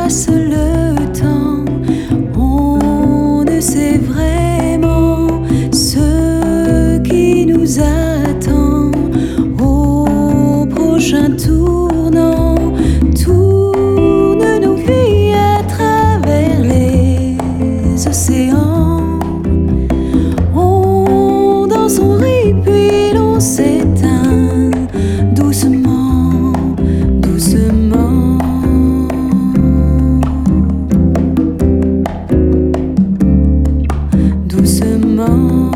passe le temps, on ne sait vraiment ce qui nous attend au prochain tournant. Tourne nos vies à travers les océans. On danse, on rit, puis l'on s'éteint doucement, doucement. Doucement.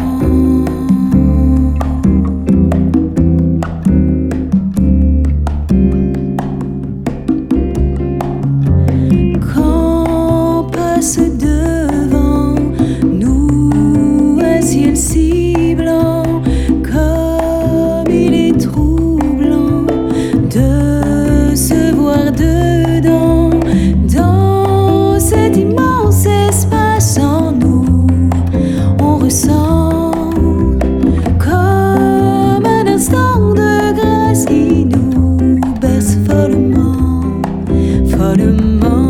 Quand passe devant nous un ciel si blanc, comme il est troublant de se voir dedans, dans cet immense espace en nous, on ressent comme un instant de grâce qui nous berce follement, follement.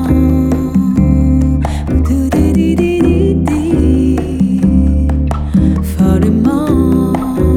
Follement.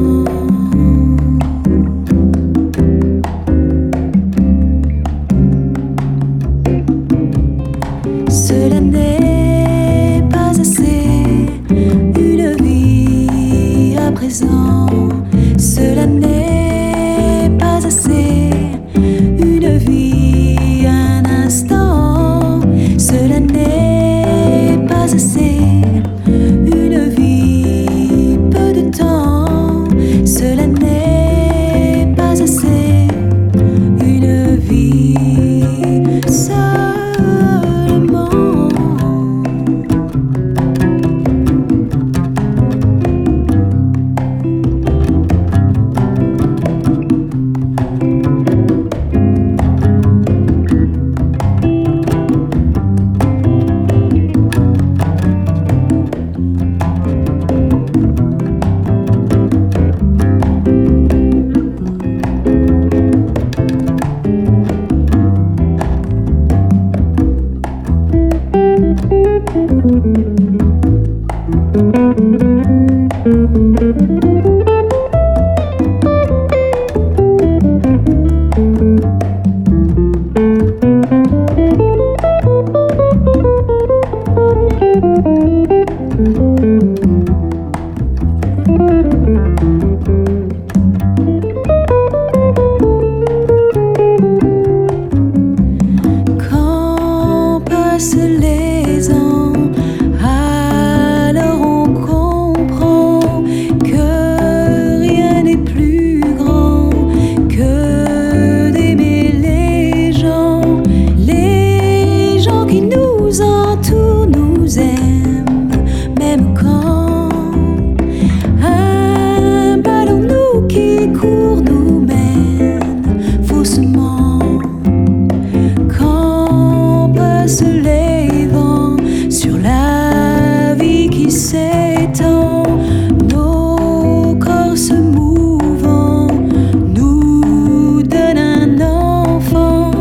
Cela n'est pas assez, une vie à présent. Cela n'est pas assez, une vie un instant. Cela n'est pas assez, une vie peu de temps. Cela n'est pas assez, une vie seulement. Quand passent les ans, alors on comprend que rien n'est plus grand que d'aimer les gens qui nous entourent nous aiment, même quand un ballon nous qui court nous mène faussement. Quand passent les vents sur la vie qui s'étend, nos corps se mouvant nous donnent un enfant,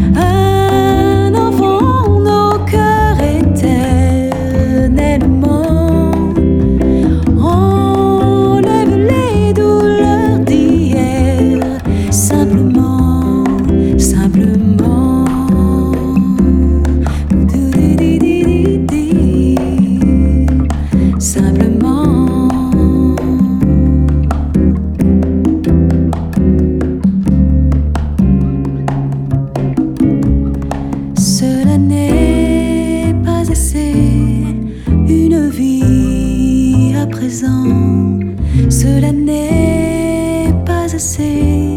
nos cœurs éternellement. Enlève les douleurs d'hier, simplement, simplement. Simplement. Cela n'est pas assez, une vie à présent. Cela n'est pas assez.